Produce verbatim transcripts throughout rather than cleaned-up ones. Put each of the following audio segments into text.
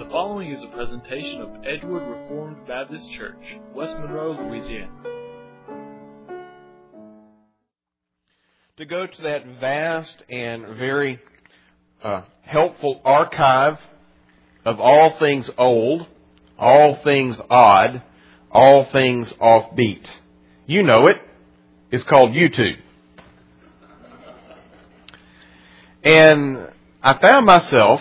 The following is a presentation of Edgewood Reformed Baptist Church, West Monroe, Louisiana. To go to that vast and very uh, helpful archive of all things old, all things odd, all things offbeat. You know it. It's called YouTube. And I found myself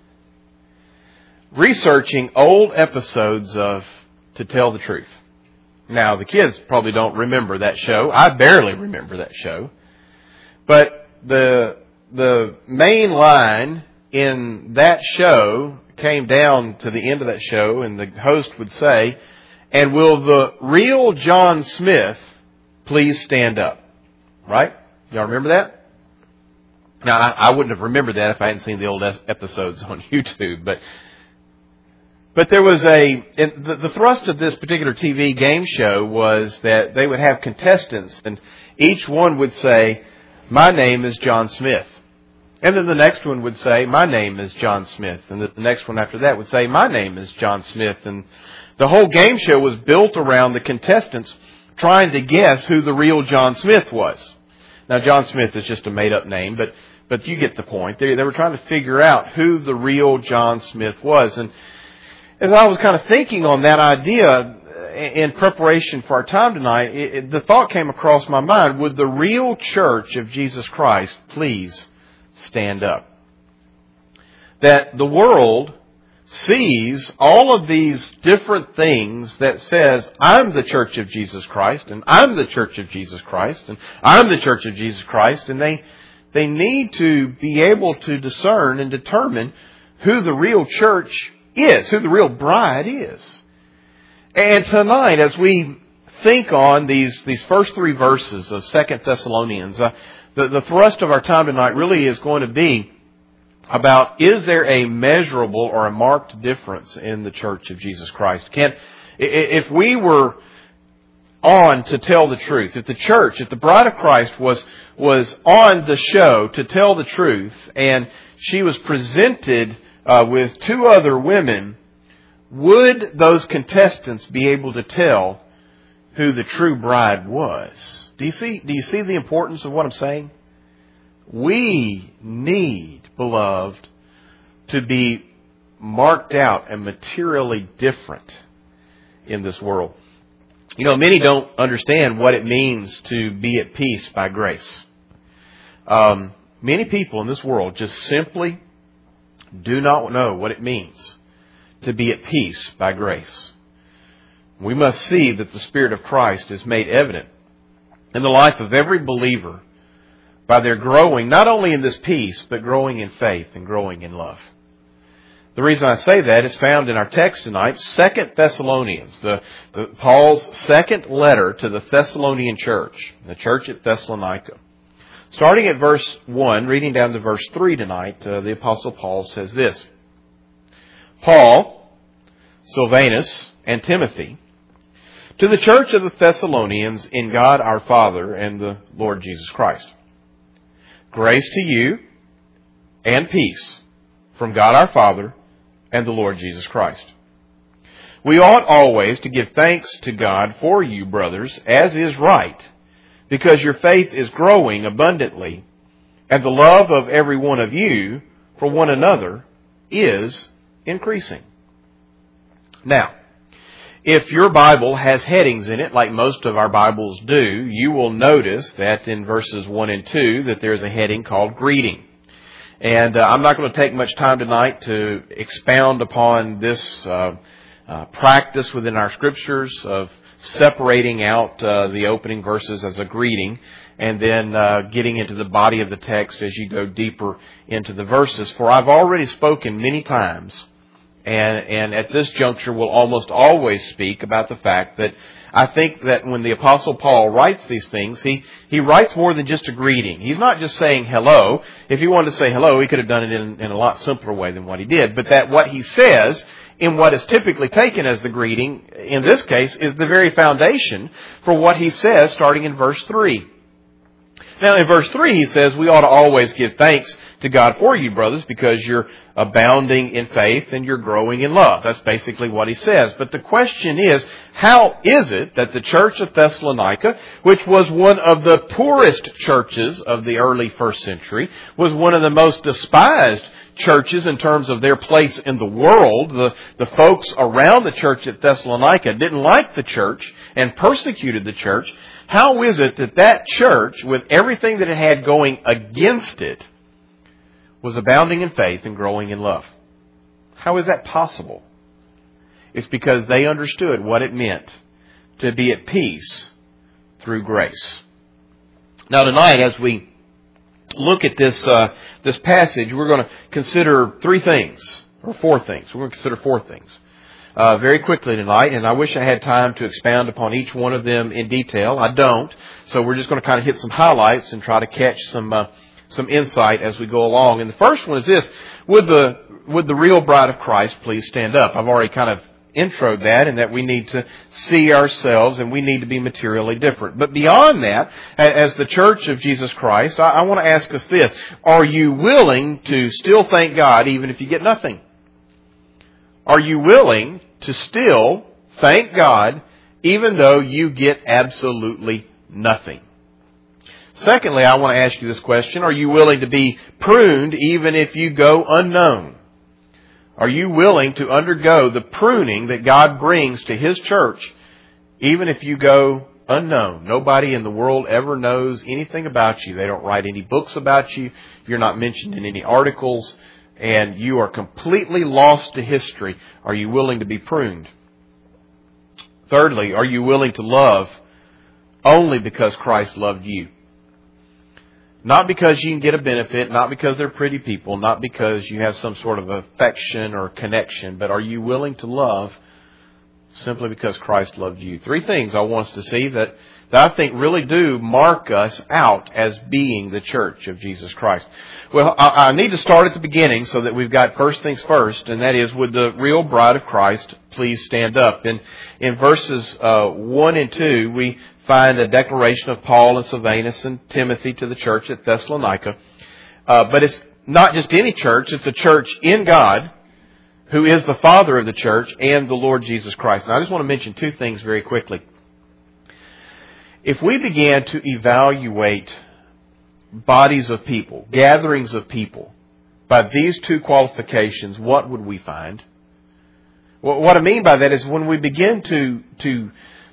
researching old episodes of To Tell the Truth. Now, the kids probably don't remember that show. I barely remember that show. But the the main line in that show came down to the end of that show, and the host would say, "And will the real John Smith please stand up?" Right? Y'all remember that? Now, I, I wouldn't have remembered that if I hadn't seen the old episodes on YouTube, but But there was a, the, the thrust of this particular T V game show was that they would have contestants, and each one would say, "My name is John Smith." And then the next one would say, "My name is John Smith." And the next one after that would say, "My name is John Smith." And the whole game show was built around the contestants trying to guess who the real John Smith was. Now, John Smith is just a made-up name, but but you get the point. They, they were trying to figure out who the real John Smith was. And as I was kind of thinking on that idea in preparation for our time tonight, it, it, the thought came across my mind, would the real church of Jesus Christ please stand up? That the world sees all of these different things that says, "I'm the church of Jesus Christ," and "I'm the church of Jesus Christ," and "I'm the church of Jesus Christ," and they they need to be able to discern and determine who the real church is, who the real bride is. And tonight, as we think on these these first three verses of Second Thessalonians, uh, the, the thrust of our time tonight really is going to be about, is there a measurable or a marked difference in the church of Jesus Christ? Can, if we were on To Tell the Truth, if the church, if the bride of Christ was was on the show To Tell the Truth, and she was presented uh, with two other women, would those contestants be able to tell who the true bride was? Do you see? Do you see the importance of what I'm saying? We need, beloved, to be marked out and materially different in this world. You know, many don't understand what it means to be at peace by grace. Um, many people in this world just simply do not know what it means to be at peace by grace. We must see that the Spirit of Christ is made evident in the life of every believer by their growing, not only in this peace, but growing in faith and growing in love. The reason I say that is found in our text tonight, Second Thessalonians, the, the Paul's second letter to the Thessalonian church, the church at Thessalonica. Starting at verse one, reading down to verse three tonight, uh, the Apostle Paul says this: "Paul, Silvanus, and Timothy, to the church of the Thessalonians in God our Father and the Lord Jesus Christ. Grace to you and peace from God our Father and the Lord Jesus Christ. We ought always to give thanks to God for you, brothers, as is right, because your faith is growing abundantly, and the love of every one of you for one another is increasing." Now, if your Bible has headings in it, like most of our Bibles do, you will notice that in verses one and two that there's a heading called Greeting. And uh, I'm not going to take much time tonight to expound upon this uh, uh, practice within our Scriptures of separating out uh, the opening verses as a greeting and then uh, getting into the body of the text as you go deeper into the verses. For I've already spoken many times, and, and at this juncture will almost always speak about the fact that I think that when the Apostle Paul writes these things, he, he writes more than just a greeting. He's not just saying hello. If he wanted to say hello, he could have done it in, in a lot simpler way than what he did. But that what he says in what is typically taken as the greeting, in this case, is the very foundation for what he says starting in verse three. Now in verse three he says we ought to always give thanks to God for you, brothers, because you're abounding in faith and you're growing in love. That's basically what he says. But the question is, how is it that the church of Thessalonica, which was one of the poorest churches of the early first century, was one of the most despised churches in terms of their place in the world. The, the folks around the church at Thessalonica didn't like the church and persecuted the church. How is it that that church, with everything that it had going against it, was abounding in faith and growing in love? How is that possible? It's because they understood what it meant to be at peace through grace. Now tonight, as we look at this uh, this passage, we're going to consider three things, or four things. We're going to consider four things uh, very quickly tonight, and I wish I had time to expound upon each one of them in detail. I don't, so we're just going to kind of hit some highlights and try to catch some uh, some insight as we go along. And the first one is this: would the would the real bride of Christ please stand up? I've already kind of introed that, and that we need to see ourselves and we need to be materially different. But beyond that, as the Church of Jesus Christ, I, I want to ask us this: are you willing to still thank God even if you get nothing? Are you willing to still thank God even though you get absolutely nothing? Secondly, I want to ask you this question: are you willing to be pruned even if you go unknown? Are you willing to undergo the pruning that God brings to His church, even if you go unknown? Nobody in the world ever knows anything about you. They don't write any books about you. You're not mentioned in any articles, and you are completely lost to history. Are you willing to be pruned? Thirdly, are you willing to love only because Christ loved you? Not because you can get a benefit, not because they're pretty people, not because you have some sort of affection or connection, but are you willing to love simply because Christ loved you? Three things I want us to see that, that I think really do mark us out as being the church of Jesus Christ. Well, I, I need to start at the beginning so that we've got first things first, and that is, would the real bride of Christ please stand up? And in verses uh, one and two, we find a declaration of Paul and Silvanus and Timothy to the church at Thessalonica. Uh, but it's not just any church, it's a church in God, who is the Father of the church, and the Lord Jesus Christ. Now, I just want to mention two things very quickly. If we began to evaluate bodies of people, gatherings of people, by these two qualifications, what would we find? Well, what I mean by that is when we begin to, to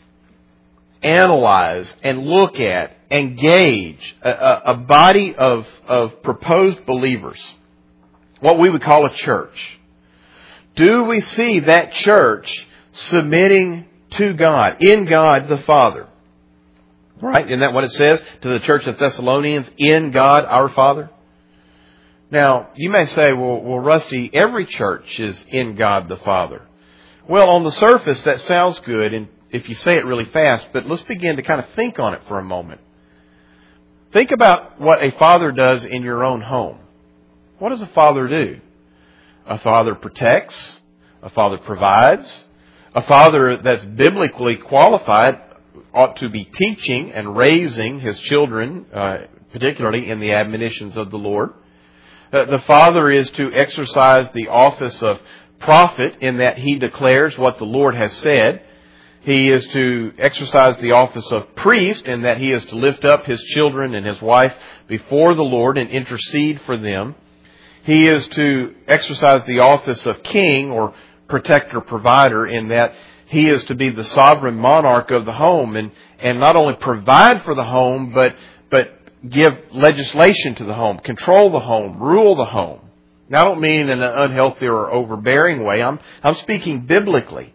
analyze and look at and gauge a, a, a body of, of proposed believers, what we would call a church, do we see that church submitting to God, in God the Father? Right? Isn't that what it says to the church of Thessalonians? In God our Father? Now, you may say, well, well, Rusty, every church is in God the Father. Well, on the surface, that sounds good, and if you say it really fast, but let's begin to kind of think on it for a moment. Think about what a father does in your own home. What does a father do? A father protects. A father provides. A father that's biblically qualified ought to be teaching and raising his children, uh, particularly in the admonitions of the Lord. Uh, the father is to exercise the office of prophet in that he declares what the Lord has said. He is to exercise the office of priest in that he is to lift up his children and his wife before the Lord and intercede for them. He is to exercise the office of king or protector, provider, in that he is to be the sovereign monarch of the home and, and not only provide for the home, but, but give legislation to the home, control the home, rule the home. Now, I don't mean in an unhealthy or overbearing way. I'm, I'm speaking biblically.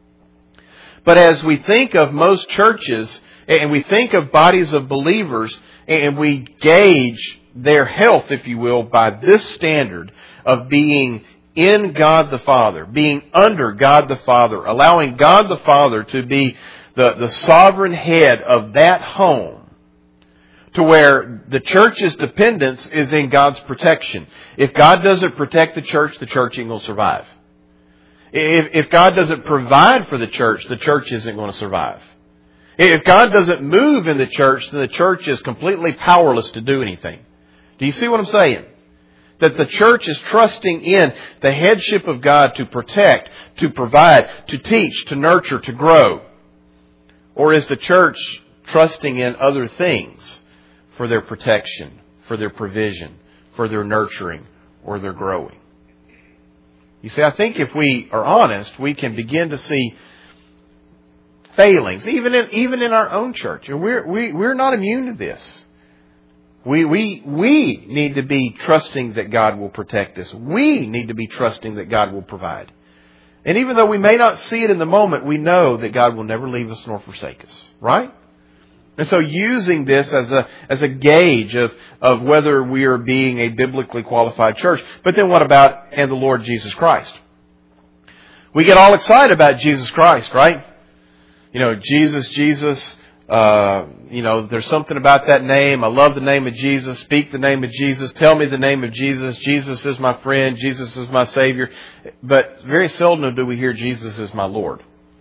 But as we think of most churches, and we think of bodies of believers, and we gauge their health, if you will, by this standard of being in God the Father, being under God the Father, allowing God the Father to be the, the sovereign head of that home, to where the church's dependence is in God's protection. If God doesn't protect the church, the church ain't going to survive. If, if God doesn't provide for the church, the church isn't going to survive. If God doesn't move in the church, then the church is completely powerless to do anything. Do you see what I'm saying? That the church is trusting in the headship of God to protect, to provide, to teach, to nurture, to grow. Or is the church trusting in other things for their protection, for their provision, for their nurturing, or their growing? You see, I think if we are honest, we can begin to see failings, even in even in our own church. And we're we, we're not immune to this. We we we need to be trusting that God will protect us. We need to be trusting that God will provide. And even though we may not see it in the moment, we know that God will never leave us nor forsake us. Right? And so using this as a as a gauge of, of whether we are being a biblically qualified church. But then what about and the Lord Jesus Christ? We get all excited about Jesus Christ, right? You know, Jesus, Jesus, uh, you know, there's something about that name. I love the name of Jesus. Speak the name of Jesus. Tell me the name of Jesus. Jesus is my friend. Jesus is my Savior. But very seldom do we hear Jesus is my Lord.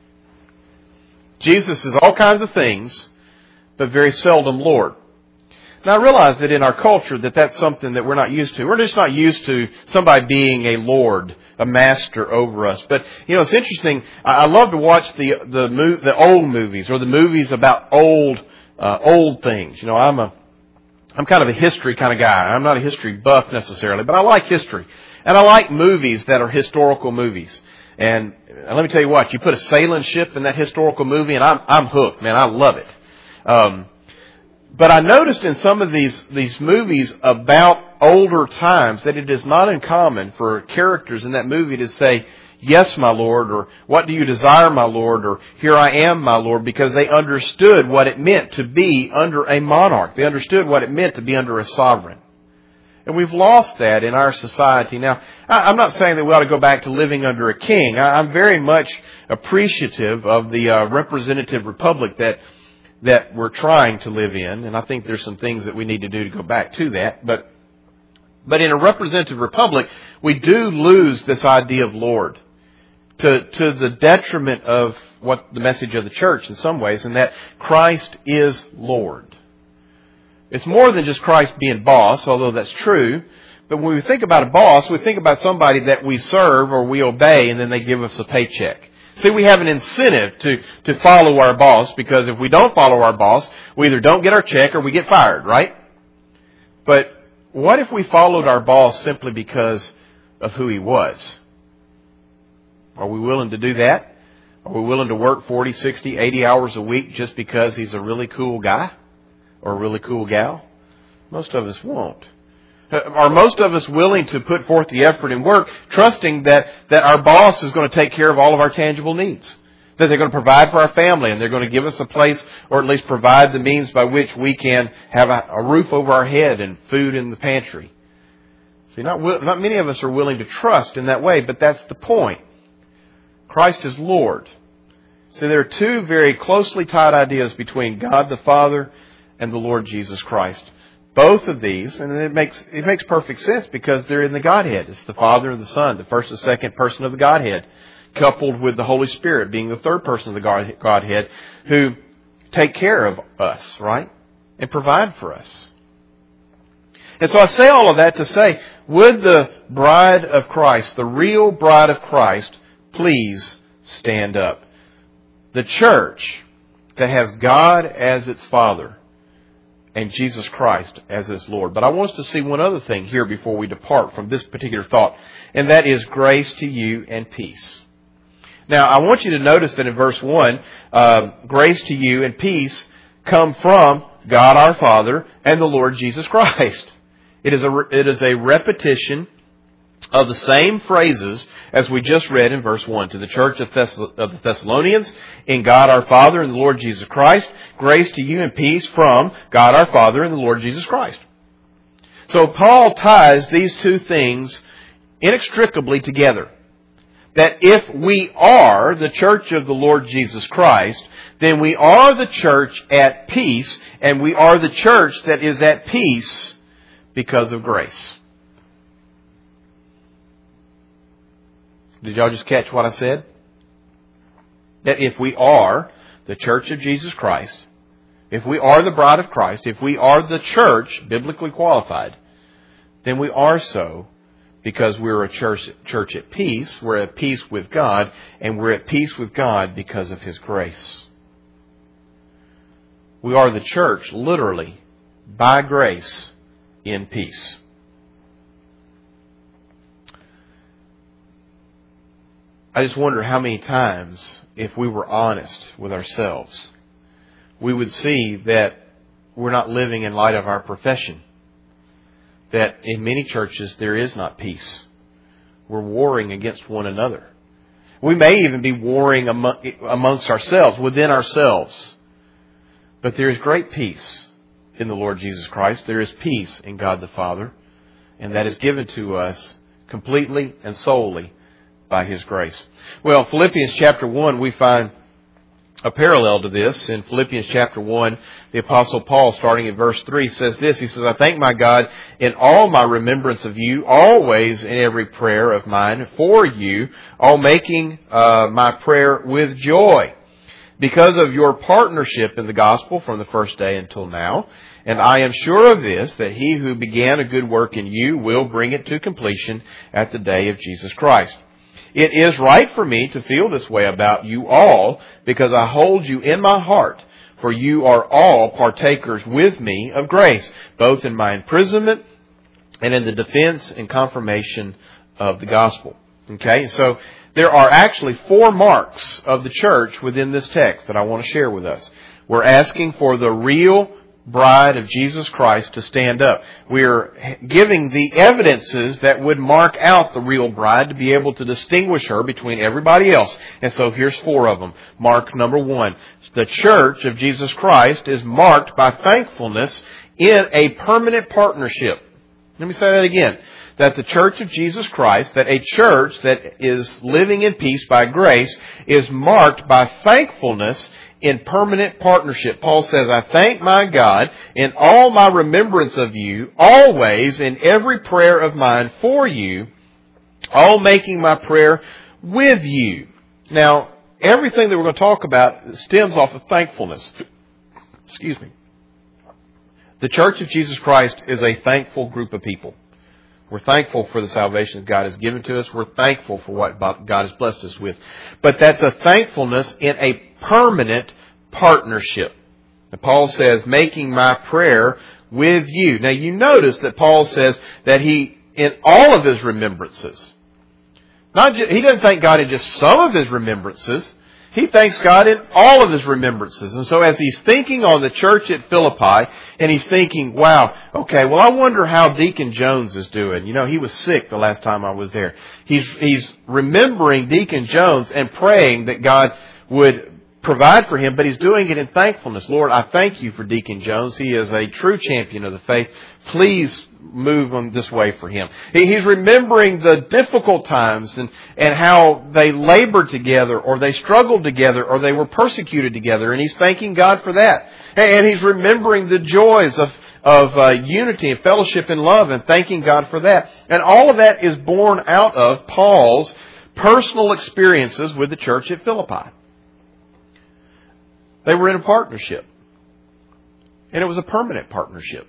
Jesus is all kinds of things, but very seldom Lord. Now, I realize that in our culture that that's something that we're not used to. We're just not used to somebody being a Lord, a master over us. But, you know, it's interesting. I love to watch the the the old movies or the movies about old uh, old things. You know, I'm a I'm kind of a history kind of guy. I'm not a history buff necessarily, but I like history. And I like movies that are historical movies. And let me tell you what, you put a sailing ship in that historical movie and I'm I'm hooked, man. I love it. Um, but I noticed in some of these, these movies about older times that it is not uncommon for characters in that movie to say, yes, my Lord, or what do you desire, my Lord, or here I am, my Lord, because they understood what it meant to be under a monarch. They understood what it meant to be under a sovereign. And we've lost that in our society. Now, I'm not saying that we ought to go back to living under a king. I'm very much appreciative of the uh, representative republic that that we're trying to live in. And I think there's some things that we need to do to go back to that. But but in a representative republic, we do lose this idea of Lord to, to the detriment of what the message of the church in some ways, and that Christ is Lord. It's more than just Christ being boss, although that's true. But when we think about a boss, we think about somebody that we serve or we obey, and then they give us a paycheck. See, we have an incentive to, to follow our boss, because if we don't follow our boss, we either don't get our check or we get fired, right? But what if we followed our boss simply because of who he was? Are we willing to do that? Are we willing to work forty, sixty, eighty hours a week just because he's a really cool guy or a really cool gal? Most of us won't. Are most of us willing to put forth the effort and work, trusting that, that our boss is going to take care of all of our tangible needs? That they're going to provide for our family, and they're going to give us a place, or at least provide the means by which we can have a, a roof over our head and food in the pantry. See, not, not many of us are willing to trust in that way, but that's the point. Christ is Lord. See, there are two very closely tied ideas between God the Father and the Lord Jesus Christ. Both of these, and it makes it makes perfect sense because they're in the Godhead. It's the Father and the Son, the first and second person of the Godhead, coupled with the Holy Spirit being the third person of the Godhead, who take care of us, right? And provide for us. And so I say all of that to say, would the bride of Christ, the real bride of Christ, please stand up? The church that has God as its Father and Jesus Christ as His Lord. But I want us to see one other thing here before we depart from this particular thought, and that is grace to you and peace. Now, I want you to notice that in verse one, uh, grace to you and peace come from God our Father and the Lord Jesus Christ. It is a, it is a repetition of the same phrases as we just read in verse one. To the church of, Thess- of the Thessalonians, in God our Father and the Lord Jesus Christ, grace to you and peace from God our Father and the Lord Jesus Christ. So Paul ties these two things inextricably together. That if we are the church of the Lord Jesus Christ, then we are the church at peace, and we are the church that is at peace because of grace. Did y'all just catch what I said? That if we are the church of Jesus Christ, if we are the bride of Christ, if we are the church, biblically qualified, then we are so because we're a church, church at peace. We're at peace with God, and we're at peace with God because of His grace. We are the church, literally, by grace, in peace. I just wonder how many times, if we were honest with ourselves, we would see that we're not living in light of our profession. That in many churches there is not peace. We're warring against one another. We may even be warring amongst ourselves, within ourselves. But there is great peace in the Lord Jesus Christ. There is peace in God the Father. And that is given to us completely and solely by His grace. Well, Philippians chapter one, we find a parallel to this. In Philippians chapter one, the Apostle Paul, starting at verse three, says this. He says, I thank my God in all my remembrance of you, always in every prayer of mine for you, all making uh, my prayer with joy, because of your partnership in the gospel from the first day until now. And I am sure of this, that He who began a good work in you will bring it to completion at the day of Jesus Christ. It is right for me to feel this way about you all, because I hold you in my heart, for you are all partakers with me of grace, both in my imprisonment and in the defense and confirmation of the gospel. Okay, so there are actually four marks of the church within this text that I want to share with us. We're asking for the real bride of Jesus Christ to stand up. We're giving the evidences that would mark out the real bride to be able to distinguish her between everybody else. And so here's four of them. Mark number one. The church of Jesus Christ is marked by thankfulness in a permanent partnership. Let me say that again. That the church of Jesus Christ, that a church that is living in peace by grace, is marked by thankfulness in permanent partnership. Paul says, I thank my God in all my remembrance of you, always in every prayer of mine for you, all making my prayer with you. Now, everything that we're going to talk about stems off of thankfulness. Excuse me. The church of Jesus Christ is a thankful group of people. We're thankful for the salvation that God has given to us. We're thankful for what God has blessed us with. But that's a thankfulness in a permanent partnership. And Paul says, making my prayer with you. Now you notice that Paul says that he, in all of his remembrances, not just, he doesn't thank God in just some of his remembrances. He thanks God in all of his remembrances. And so as he's thinking on the church at Philippi, and he's thinking, wow, okay, well, I wonder how Deacon Jones is doing. You know, he was sick the last time I was there. He's, he's remembering Deacon Jones and praying that God would provide for him, but he's doing it in thankfulness. Lord, I thank you for Deacon Jones. He is a true champion of the faith. Please move on this way for him. He's remembering the difficult times and, and how they labored together, or they struggled together, or they were persecuted together, and he's thanking God for that. And he's remembering the joys of of uh, unity and fellowship and love, and thanking God for that. And all of that is born out of Paul's personal experiences with the church at Philippi. They were in a partnership. And it was a permanent partnership.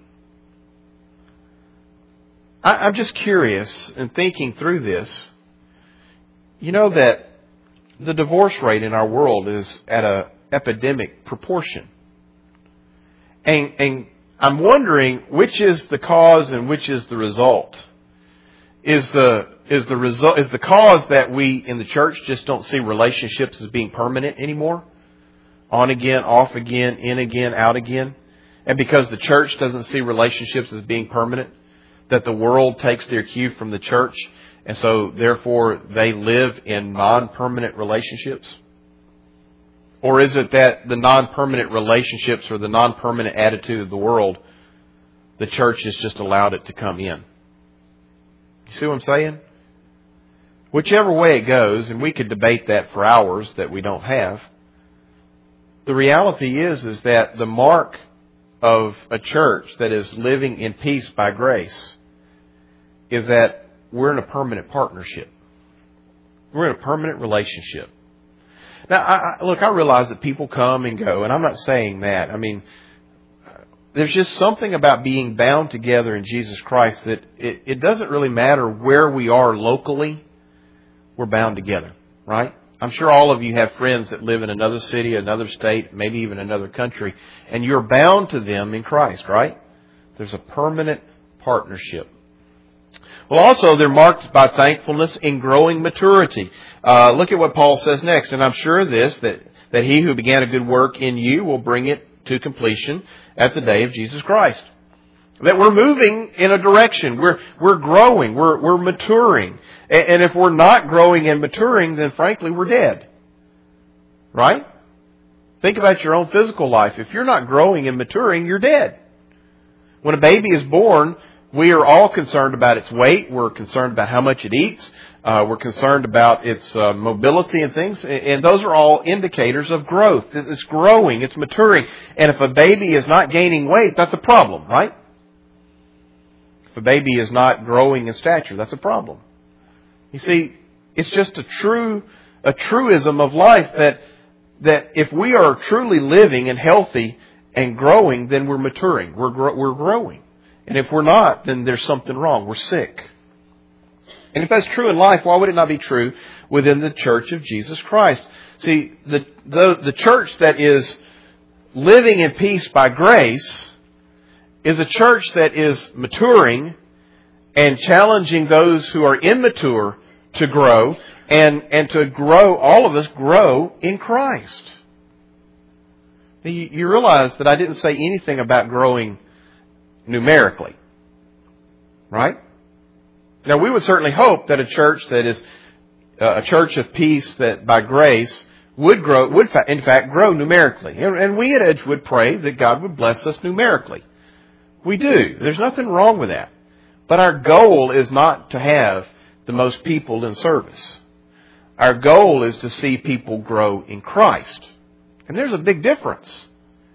I, I'm just curious in thinking through this. You know that the divorce rate in our world is at an epidemic proportion. And, and I'm wondering which is the cause and which is the result. Is the is the result is the cause that we in the church just don't see relationships as being permanent anymore? On again, off again, in again, out again. And because the church doesn't see relationships as being permanent, that the world takes their cue from the church, and so therefore they live in non-permanent relationships? Or is it that the non-permanent relationships or the non-permanent attitude of the world, the church has just allowed it to come in? You see what I'm saying? Whichever way it goes, and we could debate that for hours that we don't have, the reality is, is that the mark of a church that is living in peace by grace is that we're in a permanent partnership. We're in a permanent relationship. Now, I, I, look, I realize that people come and go, and I'm not saying that. I mean, there's just something about being bound together in Jesus Christ that it, it doesn't really matter where we are locally. We're bound together, right? I'm sure all of you have friends that live in another city, another state, maybe even another country, and you're bound to them in Christ, right? There's a permanent partnership. Well, also, they're marked by thankfulness in growing maturity. Uh, look at what Paul says next. And I'm sure of this, that, that he who began a good work in you will bring it to completion at the day of Jesus Christ. That we're moving in a direction. We're, we're growing. We're, we're maturing. And, and if we're not growing and maturing, then frankly, we're dead. Right? Think about your own physical life. If you're not growing and maturing, you're dead. When a baby is born, we are all concerned about its weight. We're concerned about how much it eats. Uh, we're concerned about its uh, mobility and things. And those are all indicators of growth. It's growing. It's maturing. And if a baby is not gaining weight, that's a problem, right? If a baby is not growing in stature, that's a problem. You see, it's just a true, a truism of life that, that if we are truly living and healthy and growing, then we're maturing. We're, gro- we're growing. And if we're not, then there's something wrong. We're sick. And if that's true in life, why would it not be true within the church of Jesus Christ? See, the, the, the church that is living in peace by grace is a church that is maturing and challenging those who are immature to grow and, and to grow, all of us grow in Christ. You, you realize that I didn't say anything about growing numerically. Right? Now, we would certainly hope that a church that is uh, a church of peace that by grace would grow, would in fact grow numerically. And we at Edgewood pray that God would bless us numerically. We do. There's nothing wrong with that. But our goal is not to have the most people in service. Our goal is to see people grow in Christ. And there's a big difference.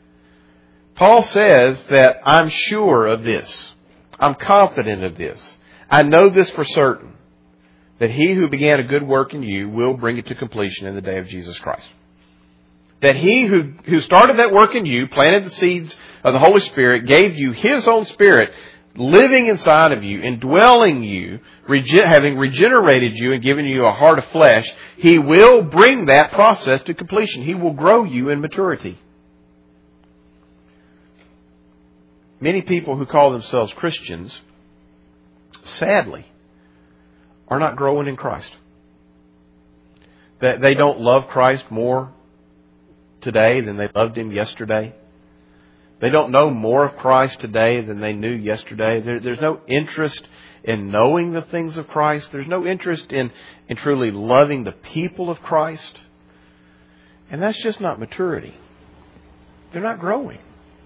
Paul says that I'm sure of this. I'm confident of this. I know this for certain, that he who began a good work in you will bring it to completion in the day of Jesus Christ. That he who, who started that work in you, planted the seeds of the Holy Spirit, gave you his own Spirit, living inside of you, indwelling you, rege- having regenerated you and given you a heart of flesh, he will bring that process to completion. He will grow you in maturity. Many people who call themselves Christians, sadly, are not growing in Christ. That they don't love Christ more today than they loved Him yesterday. They don't know more of Christ today than they knew yesterday. There, there's no interest in knowing the things of Christ. There's no interest in, in truly loving the people of Christ. And that's just not maturity. They're not growing.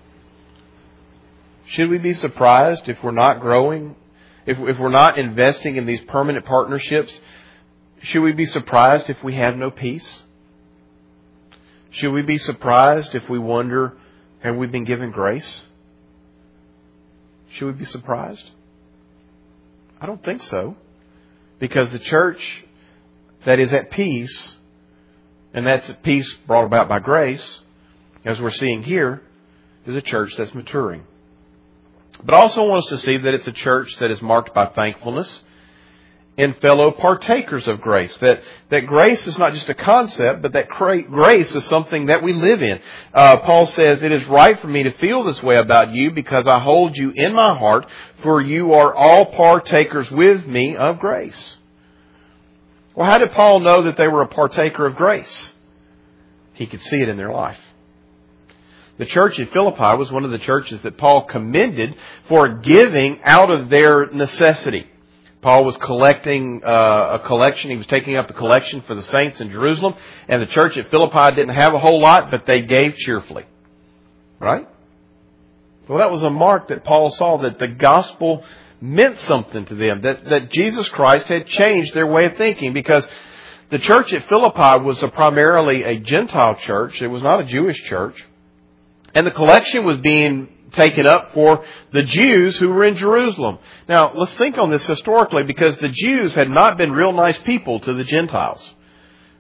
Should we be surprised if we're not growing? If, if we're not investing in these permanent partnerships? Should we be surprised if we have no peace? Should we be surprised if we wonder, have we been given grace? Should we be surprised? I don't think so. Because the church that is at peace, and that's a peace brought about by grace, as we're seeing here, is a church that's maturing. But I also want us to see that it's a church that is marked by thankfulness in fellow partakers of grace. That, that grace is not just a concept, but that grace is something that we live in. Uh, Paul says, it is right for me to feel this way about you because I hold you in my heart, for you are all partakers with me of grace. Well, how did Paul know that they were a partaker of grace? He could see it in their life. The church in Philippi was one of the churches that Paul commended for giving out of their necessity. Paul was collecting uh, a collection. He was taking up a collection for the saints in Jerusalem. And the church at Philippi didn't have a whole lot, but they gave cheerfully. Right? Well, that was a mark that Paul saw that the gospel meant something to them. That, that Jesus Christ had changed their way of thinking. Because the church at Philippi was a primarily a Gentile church. It was not a Jewish church. And the collection was being taken up for the Jews who were in Jerusalem. Now, let's think on this historically, because the Jews had not been real nice people to the Gentiles.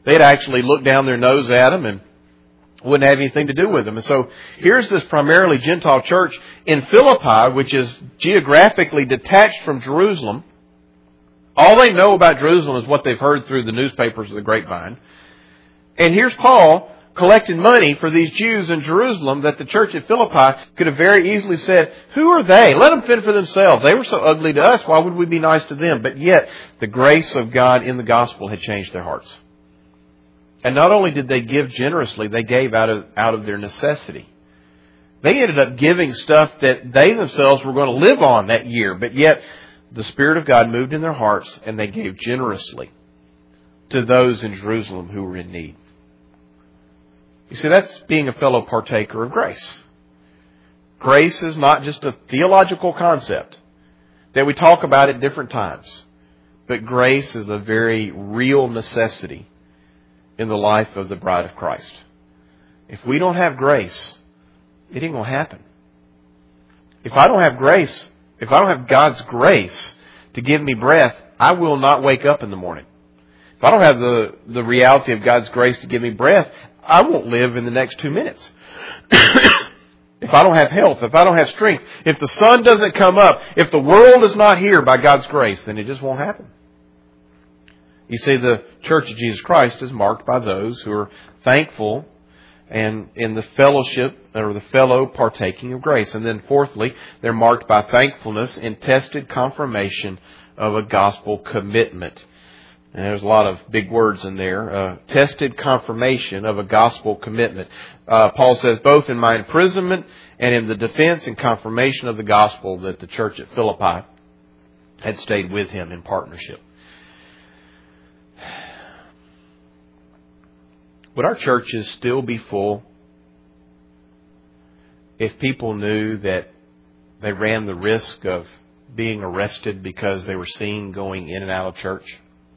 They'd actually look down their nose at them and wouldn't have anything to do with them. And so here's this primarily Gentile church in Philippi, which is geographically detached from Jerusalem. All they know about Jerusalem is what they've heard through the newspapers of the grapevine. And here's Paul collecting money for these Jews in Jerusalem that the church at Philippi could have very easily said, who are they? Let them fend for themselves. They were so ugly to us. Why would we be nice to them? But yet the grace of God in the gospel had changed their hearts. And not only did they give generously, they gave out of, out of their necessity. They ended up giving stuff that they themselves were going to live on that year. But yet the Spirit of God moved in their hearts and they gave generously to those in Jerusalem who were in need. You see, that's being a fellow partaker of grace. Grace is not just a theological concept that we talk about at different times. But grace is a very real necessity in the life of the bride of Christ. If we don't have grace, it ain't going to happen. If I don't have grace, if I don't have God's grace to give me breath, I will not wake up in the morning. If I don't have the, the reality of God's grace to give me breath, I won't live in the next two minutes. If I don't have health, if I don't have strength, if the sun doesn't come up, if the world is not here by God's grace, then it just won't happen. You see, the Church of Jesus Christ is marked by those who are thankful and in the fellowship or the fellow partaking of grace. And then fourthly, they're marked by thankfulness and tested confirmation of a gospel commitment. And there's a lot of big words in there. Uh, tested confirmation of a gospel commitment. Uh, Paul says, both in my imprisonment and in the defense and confirmation of the gospel, that the church at Philippi had stayed with him in partnership. Would our churches still be full if people knew that they ran the risk of being arrested because they were seen going in and out of church?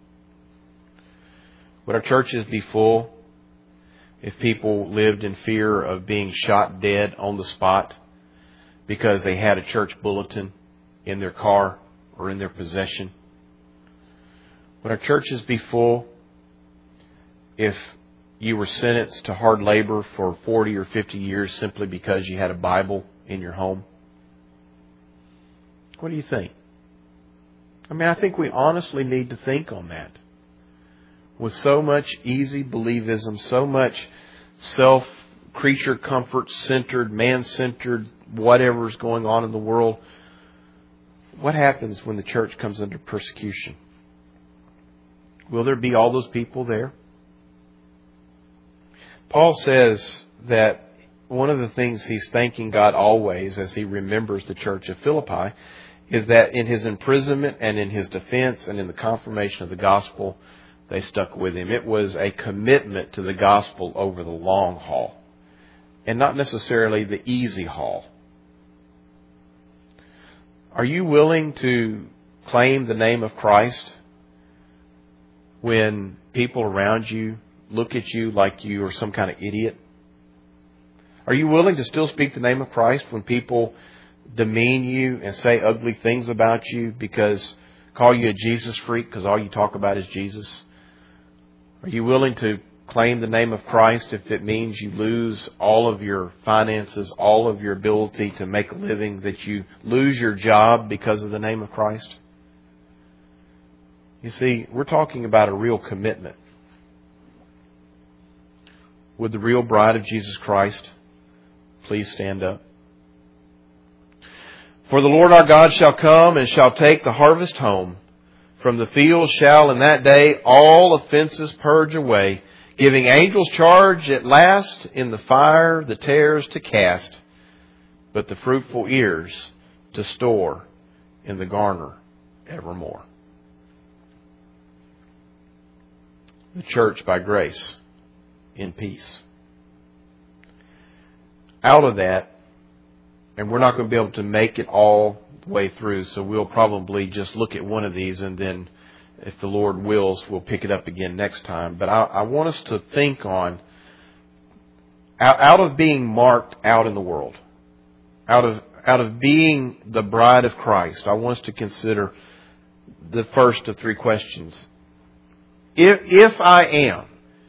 Would our churches be full if people lived in fear of being shot dead on the spot because they had a church bulletin in their car or in their possession? Would our churches be full if you were sentenced to hard labor for forty or fifty years simply because you had a Bible in your home? What do you think? I mean, I think we honestly need to think on that. With so much easy believism, so much self, creature comfort centered, man centered, whatever's going on in the world, what happens when the church comes under persecution? Will there be all those people there? Paul says that one of the things he's thanking God always as he remembers the church of Philippi is that in his imprisonment and in his defense and in the confirmation of the gospel, they stuck with him. It was a commitment to the gospel over the long haul and not necessarily the easy haul. Are you willing to claim the name of Christ when people around you look at you like you are some kind of idiot? Are you willing to still speak the name of Christ when people demean you and say ugly things about you because call you a Jesus freak because all you talk about is Jesus? Are you willing to claim the name of Christ if it means you lose all of your finances, all of your ability to make a living, that you lose your job because of the name of Christ? You see, we're talking about a real commitment. Would the real bride of Jesus Christ please stand up? For the Lord our God shall come and shall take the harvest home. From the field shall in that day all offences purge away, giving angels charge at last in the fire the tares to cast, but the fruitful ears to store in the garner evermore. The church by grace in peace. Out of that, and we're not going to be able to make it all the way through, so we'll probably just look at one of these and then, if the Lord wills, we'll pick it up again next time. But I, I want us to think on, out, out of being marked out in the world, out of out of being the bride of Christ, I want us to consider the first of three questions. If, if I am,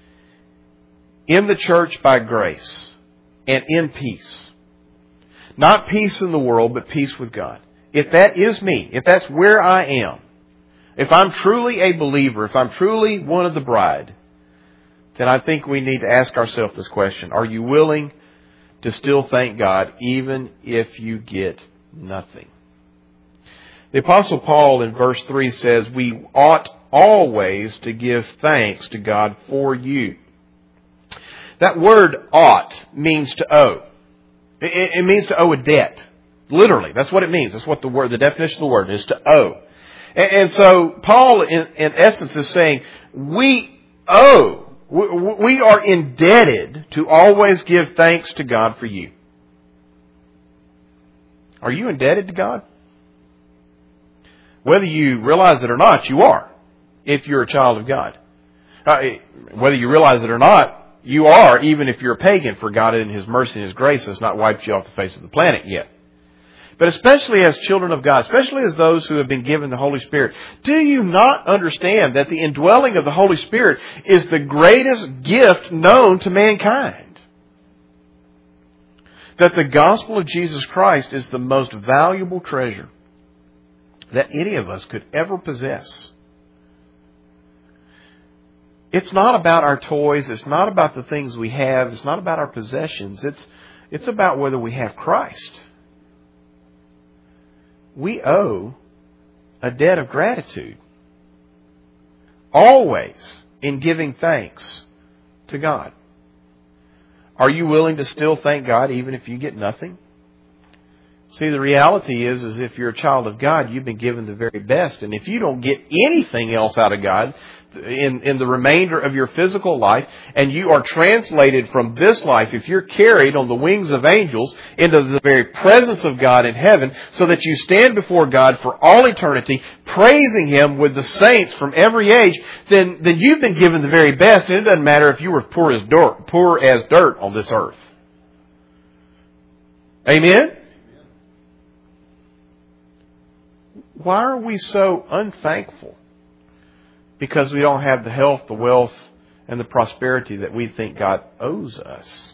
in the church by grace and in peace. Not peace in the world, but peace with God. If that is me, if that's where I am, if I'm truly a believer, if I'm truly one of the bride, then I think we need to ask ourselves this question. Are you willing to still thank God even if you get nothing? The Apostle Paul in verse three says, we ought always to give thanks to God for you. That word ought means to owe. It, it means to owe a debt. Literally, that's what it means. That's what the word, the definition of the word is, to owe. And, and so Paul, in, in essence, is saying, we owe, we, we are indebted to always give thanks to God for you. Are you indebted to God? Whether you realize it or not, you are, if you're a child of God. Uh, whether you realize it or not, you are, even if you're a pagan, for God in His mercy and His grace has not wiped you off the face of the planet yet. But especially as children of God, especially as those who have been given the Holy Spirit, do you not understand that the indwelling of the Holy Spirit is the greatest gift known to mankind? That the gospel of Jesus Christ is the most valuable treasure that any of us could ever possess. It's not about our toys. It's not about the things we have. It's not about our possessions. It's, it's about whether we have Christ. We owe a debt of gratitude. Always in giving thanks to God. Are you willing to still thank God even if you get nothing? See, the reality is, is if you're a child of God, you've been given the very best. And if you don't get anything else out of God in, in the remainder of your physical life, and you are translated from this life, if you're carried on the wings of angels into the very presence of God in heaven, so that you stand before God for all eternity, praising Him with the saints from every age, then, then you've been given the very best. And it doesn't matter if you were poor as dirt, poor as dirt on this earth. Amen? Why are we so unthankful? Because we don't have the health, the wealth, and the prosperity that we think God owes us.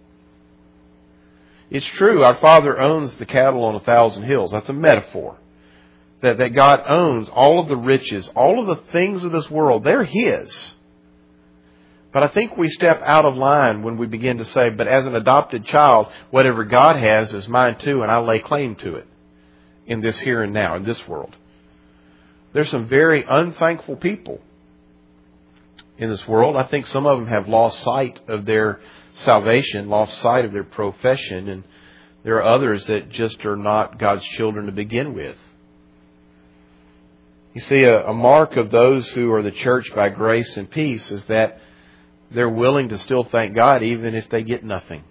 It's true, our Father owns the cattle on a thousand hills. That's a metaphor. That, that God owns all of the riches, all of the things of this world. They're His. But I think we step out of line when we begin to say, but as an adopted child, whatever God has is mine too, and I lay claim to it. In this here and now, in this world. There's some very unthankful people in this world. I think some of them have lost sight of their salvation, lost sight of their profession, and there are others that just are not God's children to begin with. You see, a, a mark of those who are the church by grace and peace is that they're willing to still thank God even if they get nothing.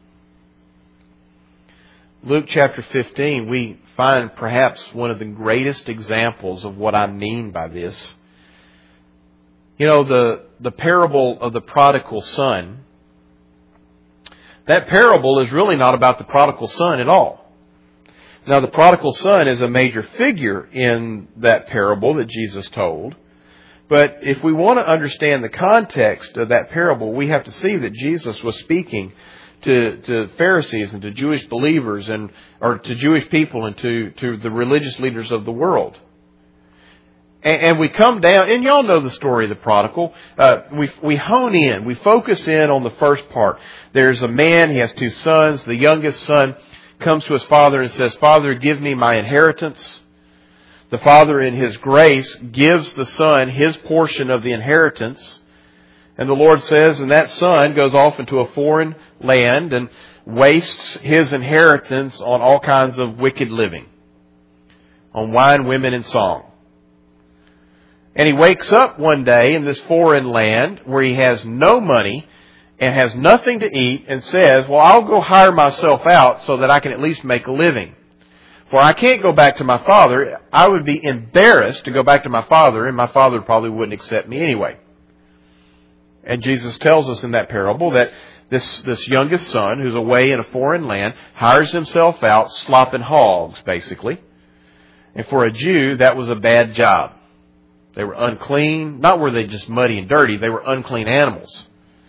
Luke chapter fifteen, we find perhaps one of the greatest examples of what I mean by this. You know, the, the parable of the prodigal son, that parable is really not about the prodigal son at all. Now, the prodigal son is a major figure in that parable that Jesus told. But if we want to understand the context of that parable, we have to see that Jesus was speaking To, to Pharisees and to Jewish believers and or to Jewish people and to, to the religious leaders of the world. And, and we come down, and y'all know the story of the prodigal. Uh, we we hone in, we focus in on the first part. There's a man, he has two sons. The youngest son comes to his father and says, "Father, give me my inheritance." The father, in His grace, gives the son his portion of the inheritance. And the Lord says, and that son goes off into a foreign land and wastes his inheritance on all kinds of wicked living. On wine, women, and song. And he wakes up one day in this foreign land where he has no money and has nothing to eat and says, well, I'll go hire myself out so that I can at least make a living. For I can't go back to my father. I would be embarrassed to go back to my father, and my father probably wouldn't accept me anyway. And Jesus tells us in that parable that this, this youngest son, who's away in a foreign land, hires himself out slopping hogs, basically. And for a Jew, that was a bad job. They were unclean. Not were they just muddy and dirty. They were unclean animals.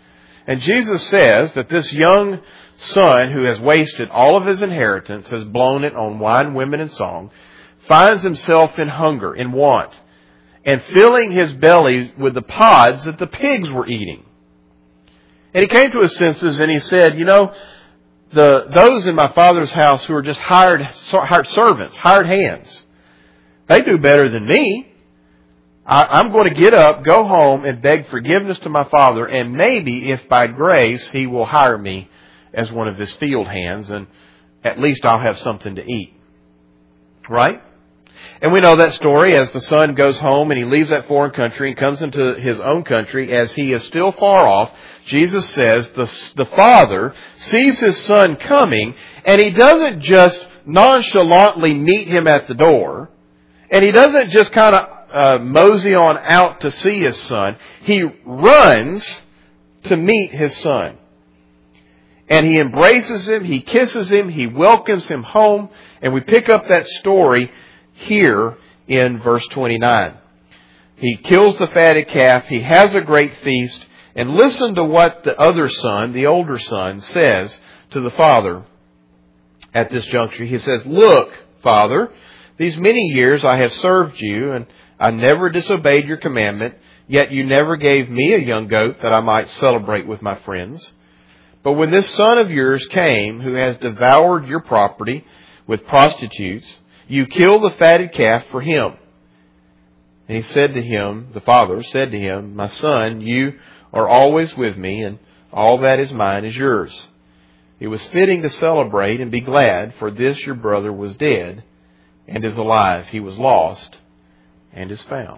And Jesus says that this young son who has wasted all of his inheritance, has blown it on wine, women, and song, finds himself in hunger, in want, and filling his belly with the pods that the pigs were eating. And he came to his senses and he said, you know, the those in my Father's house who are just hired, hired servants, hired hands, they do better than me. I, I'm going to get up, go home, and beg forgiveness to my Father, and maybe, if by grace, He will hire me as one of His field hands, and at least I'll have something to eat. Right? And we know that story as the son goes home and he leaves that foreign country and comes into his own country. As he is still far off, Jesus says the, the father sees his son coming, and he doesn't just nonchalantly meet him at the door, and he doesn't just kind of uh, mosey on out to see his son. He runs to meet his son. And he embraces him, he kisses him, he welcomes him home, and we pick up that story here in verse twenty-nine. He kills the fatted calf, he has a great feast, and listen to what the other son, the older son, says to the father at this juncture. He says, "Look, Father, these many years I have served you, and I never disobeyed your commandment, yet you never gave me a young goat that I might celebrate with my friends. But when this son of yours came, who has devoured your property with prostitutes, you killed the fatted calf for him." And he said to him, the father said to him, "My son, you are always with me, and all that is mine is yours. It was fitting to celebrate and be glad, for this your brother was dead and is alive. He was lost and is found."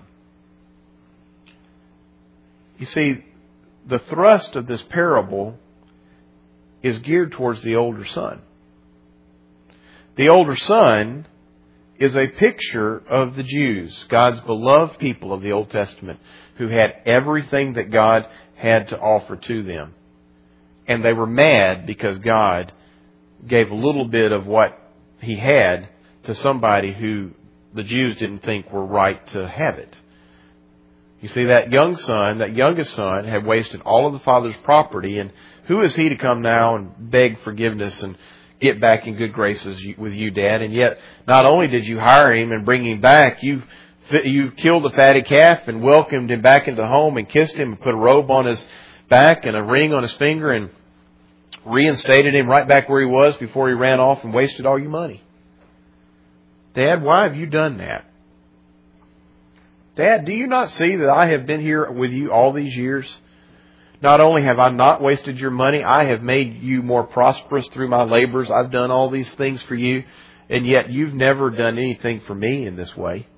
You see, the thrust of this parable is geared towards the older son. The older son is a picture of the Jews, God's beloved people of the Old Testament, who had everything that God had to offer to them. And they were mad because God gave a little bit of what He had to somebody who the Jews didn't think were right to have it. You see, that young son, that youngest son, had wasted all of the father's property, and who is he to come now and beg forgiveness and get back in good graces with you, Dad? And yet, not only did you hire him and bring him back, you you killed the fatted calf and welcomed him back into the home and kissed him and put a robe on his back and a ring on his finger and reinstated him right back where he was before he ran off and wasted all your money. Dad, why have you done that? Dad, do you not see that I have been here with you all these years? Not only have I not wasted your money, I have made you more prosperous through my labors. I've done all these things for you, and yet you've never done anything for me in this way.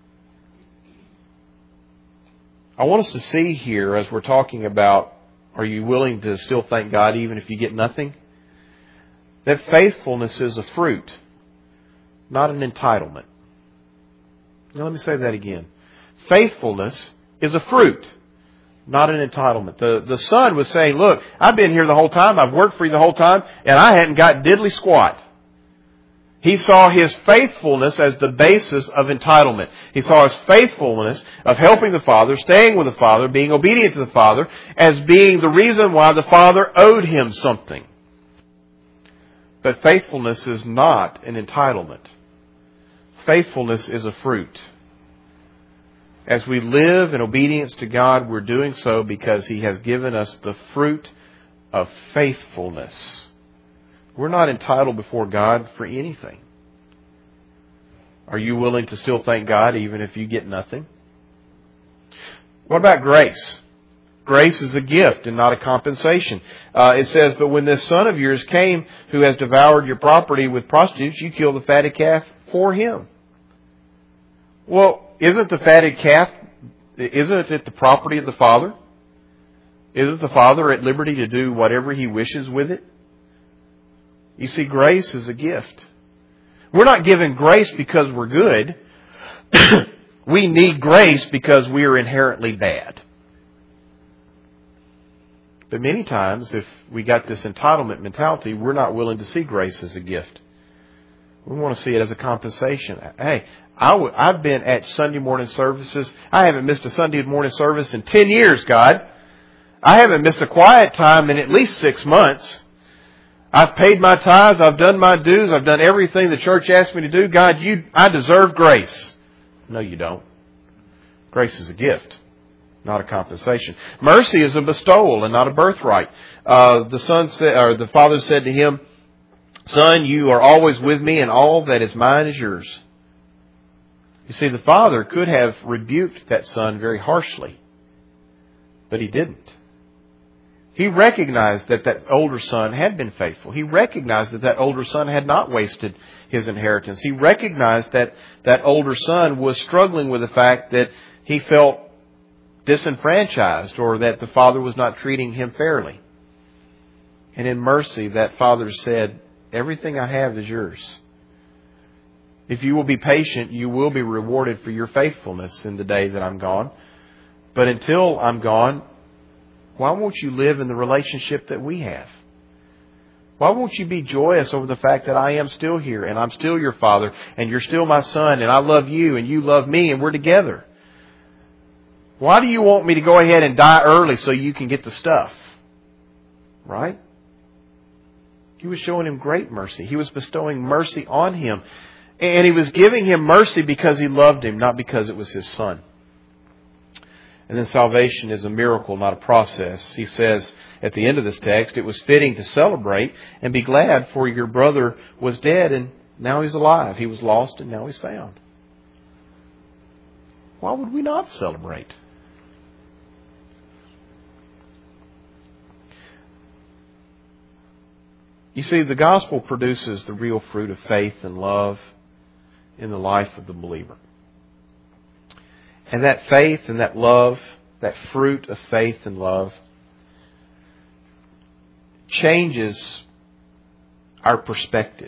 I want us to see here, as we're talking about, are you willing to still thank God even if you get nothing? That faithfulness is a fruit, not an entitlement. Now let me say that again. Faithfulness is a fruit, not an entitlement. The, the son was saying, look, I've been here the whole time, I've worked for you the whole time, and I hadn't got diddly squat. He saw his faithfulness as the basis of entitlement. He saw his faithfulness of helping the father, staying with the father, being obedient to the father, as being the reason why the father owed him something. But faithfulness is not an entitlement. Faithfulness is a fruit. As we live in obedience to God, we're doing so because He has given us the fruit of faithfulness. We're not entitled before God for anything. Are you willing to still thank God even if you get nothing? What about grace? Grace is a gift and not a compensation. Uh, it says, "But when this son of yours came who has devoured your property with prostitutes, you killed the fatted calf for him." Well, isn't the fatted calf, isn't it the property of the father? Isn't the father at liberty to do whatever he wishes with it? You see, grace is a gift. We're not given grace because we're good. We need grace because we are inherently bad. But many times, if we got this entitlement mentality, we're not willing to see grace as a gift. We want to see it as a compensation. Hey, I w- I've been at Sunday morning services. I haven't missed a Sunday morning service in ten years, God. I haven't missed a quiet time in at least six months. I've paid my tithes. I've done my dues. I've done everything the church asked me to do. God, you, I deserve grace. No, you don't. Grace is a gift, not a compensation. Mercy is a bestowal and not a birthright. Uh, the son said, or the father said to him, "Son, you are always with me, and all that is mine is yours." You see, the father could have rebuked that son very harshly, but he didn't. He recognized that that older son had been faithful. He recognized that that older son had not wasted his inheritance. He recognized that that older son was struggling with the fact that he felt disenfranchised or that the father was not treating him fairly. And in mercy, that father said, "Everything I have is yours. If you will be patient, you will be rewarded for your faithfulness in the day that I'm gone. But until I'm gone, why won't you live in the relationship that we have? Why won't you be joyous over the fact that I am still here and I'm still your father and you're still my son and I love you and you love me and we're together? Why do you want me to go ahead and die early so you can get the stuff?" Right? He was showing him great mercy. He was bestowing mercy on him. And he was giving him mercy because he loved him, not because it was his son. And then salvation is a miracle, not a process. He says at the end of this text, "It was fitting to celebrate and be glad, for your brother was dead and now he's alive. He was lost and now he's found." Why would we not celebrate? You see, the gospel produces the real fruit of faith and love in the life of the believer. And that faith and that love, that fruit of faith and love, changes our perspective.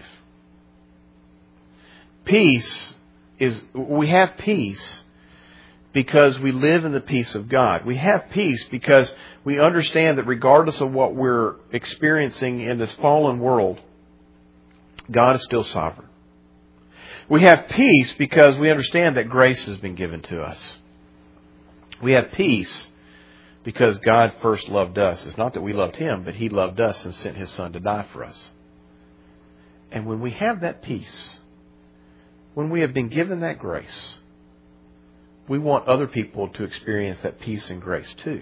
Peace is, we have peace because we live in the peace of God. We have peace because we understand that regardless of what we're experiencing in this fallen world, God is still sovereign. We have peace because we understand that grace has been given to us. We have peace because God first loved us. It's not that we loved Him, but He loved us and sent His Son to die for us. And when we have that peace, when we have been given that grace, we want other people to experience that peace and grace too.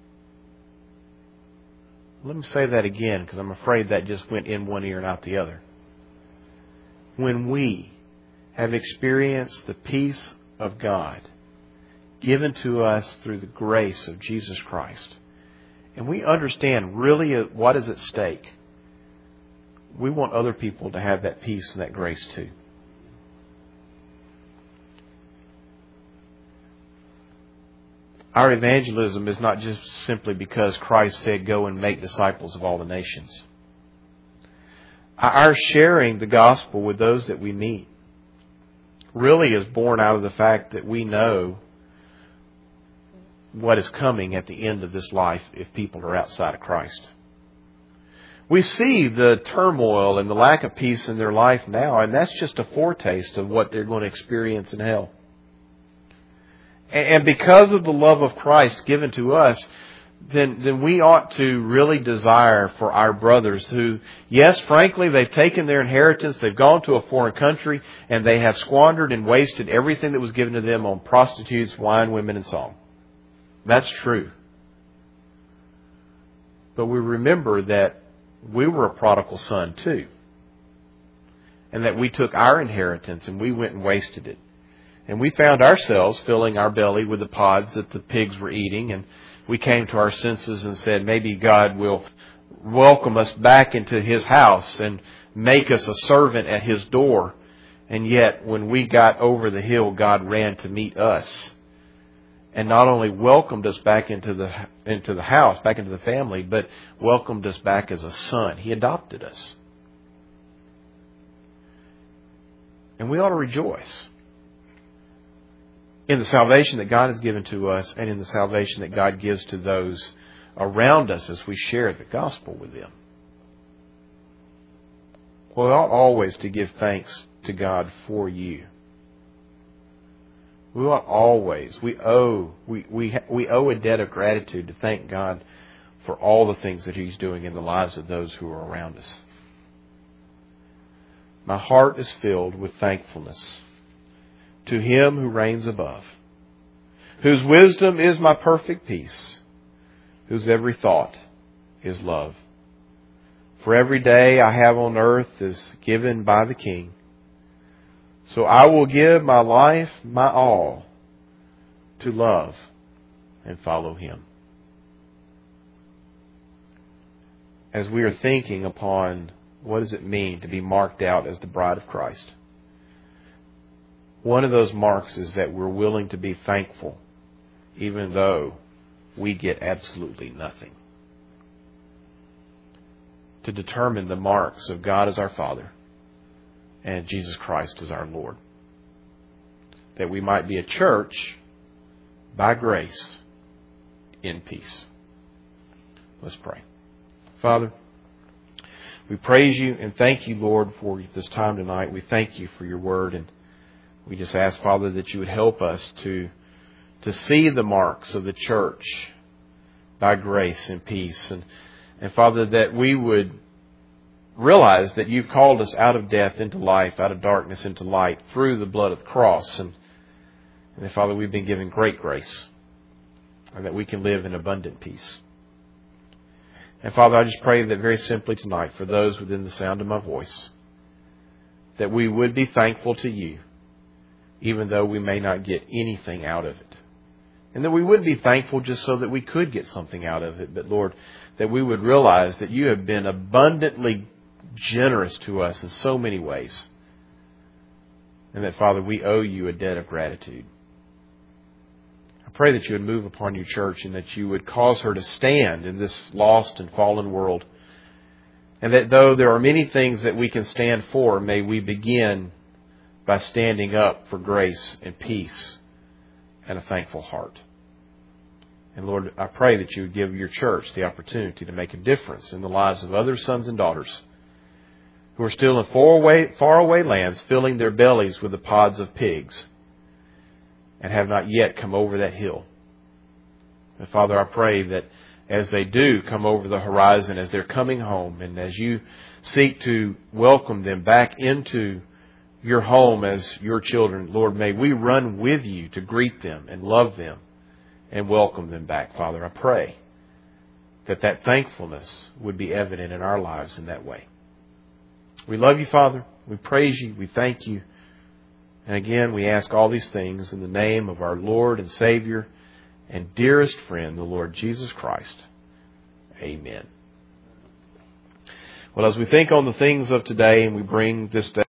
Let me say that again, because I'm afraid that just went in one ear and out the other. When we have experienced the peace of God given to us through the grace of Jesus Christ, and we understand really what is at stake, we want other people to have that peace and that grace too. Our evangelism is not just simply because Christ said, "Go and make disciples of all the nations." Our sharing the gospel with those that we meet really is born out of the fact that we know what is coming at the end of this life if people are outside of Christ. We see the turmoil and the lack of peace in their life now, and that's just a foretaste of what they're going to experience in hell. And because of the love of Christ given to us, then, then we ought to really desire for our brothers who, yes, frankly, they've taken their inheritance, they've gone to a foreign country, and they have squandered and wasted everything that was given to them on prostitutes, wine, women, and song. That's true. But we remember that we were a prodigal son too. And that we took our inheritance and we went and wasted it. And we found ourselves filling our belly with the pods that the pigs were eating. And we came to our senses and said, maybe God will welcome us back into His house and make us a servant at His door. And yet, when we got over the hill, God ran to meet us. And not only welcomed us back into the into the house, back into the family, but welcomed us back as a son. He adopted us. And we ought to rejoice in the salvation that God has given to us and in the salvation that God gives to those around us as we share the gospel with them. We ought always to give thanks to God for you. We ought always, we owe, we, we, we owe a debt of gratitude to thank God for all the things that He's doing in the lives of those who are around us. My heart is filled with thankfulness to Him who reigns above, whose wisdom is my perfect peace, whose every thought is love. For every day I have on earth is given by the King. So I will give my life, my all, to love and follow Him. As we are thinking upon what does it mean to be marked out as the bride of Christ, one of those marks is that we're willing to be thankful even though we get absolutely nothing. To determine the marks of God as our Father and Jesus Christ as our Lord. That we might be a church by grace in peace. Let's pray. Father, we praise You and thank You, Lord, for this time tonight. We thank You for Your word, and we just ask, Father, that You would help us to, to see the marks of the church by grace and peace. And, and Father, that we would realize that You've called us out of death into life, out of darkness into light through the blood of the cross. And, and that, Father, we've been given great grace, and that we can live in abundant peace. And Father, I just pray that very simply tonight, for those within the sound of my voice, that we would be thankful to You, even though we may not get anything out of it. And that we would be thankful just so that we could get something out of it. But Lord, that we would realize that You have been abundantly generous to us in so many ways. And that, Father, we owe You a debt of gratitude. I pray that You would move upon Your church and that You would cause her to stand in this lost and fallen world. And that though there are many things that we can stand for, may we begin by standing up for grace and peace and a thankful heart. And Lord, I pray that You would give Your church the opportunity to make a difference in the lives of other sons and daughters who are still in faraway, faraway lands, filling their bellies with the pods of pigs, and have not yet come over that hill. And Father, I pray that as they do come over the horizon, as they're coming home, and as You seek to welcome them back into Your home as Your children, Lord, may we run with You to greet them and love them and welcome them back. Father, I pray that that thankfulness would be evident in our lives in that way. We love You, Father. We praise You. We thank You. And again, we ask all these things in the name of our Lord and Savior and dearest friend, the Lord Jesus Christ. Amen. Well, as we think on the things of today and we bring this day